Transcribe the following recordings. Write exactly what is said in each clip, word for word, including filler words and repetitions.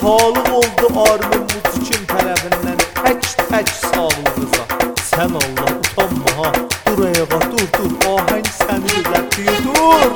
Sağlıq oldu armın musikim tərəfindən. Tək-tək sağlığınıza. Sən Allah utanma ha. Dur ayağa, dur dur. Ahəng səni gözlətdiyi dur.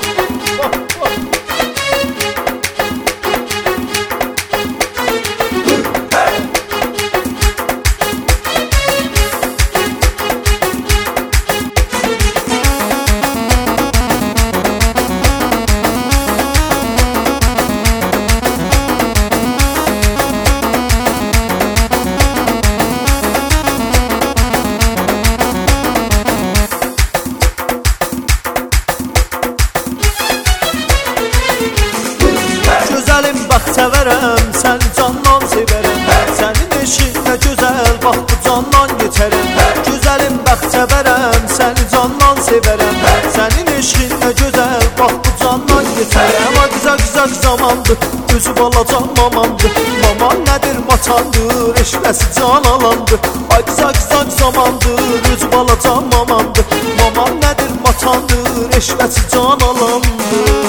Sevərəm, səni candan sevərəm. Sənin eşinlə gözəl, bax bu candan geçərəm. Gözəlim bəxt sevərəm, səni candan sevərəm. Sənin eşinlə gözəl, bax bu candan geçərəm. Ay qıza qıza zamandır, özü balacan mamandır. Maman nədir maçandır, eşləsi can alandır. Ay qıza qıza zamandır, özü balacan mamandır. Maman nədir maçandır, eşləsi can alandır.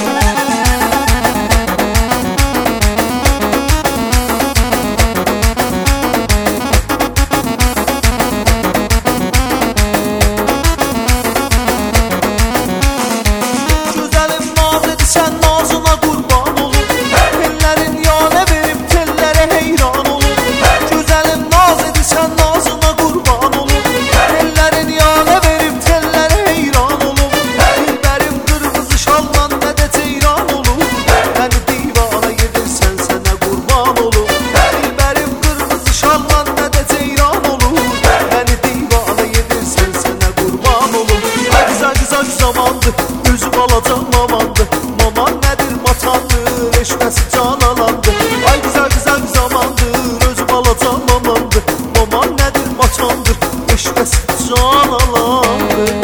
Üzü balacan mamandır. Maman nədir matandır, eşləsi can alandır. Ay qıza qıza zamandır, özü balacan mamandır. Maman nədir matandır, eşləsi can alandır.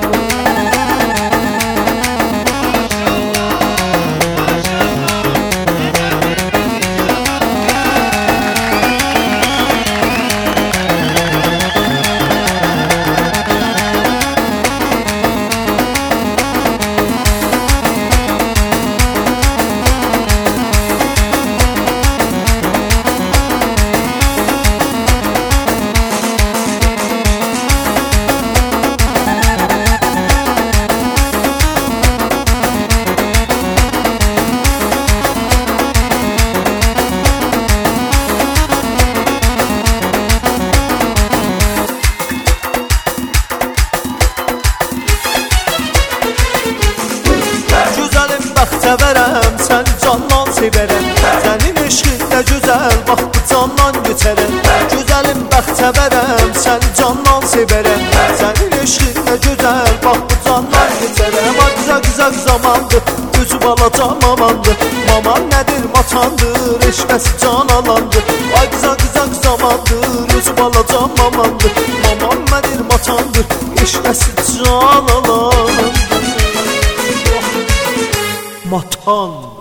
Sevərəm, səni candan sevərəm. Sənin eşqinlə gözəl, bax bu candan geçərəm. Gözəlim bəxt sevərəm, səni candan sevərəm. Sənin eşqinlə gözəl, bax bu candan geçərəm. Ay qıza qıza zamandır, özü balacan mamandır. Maman nədir maçandır, eşləsi can alandır. Ay qıza qıza zamandır, özü balacan mamandır. Maman nədir maçandır, eşləsi can alandır. Matan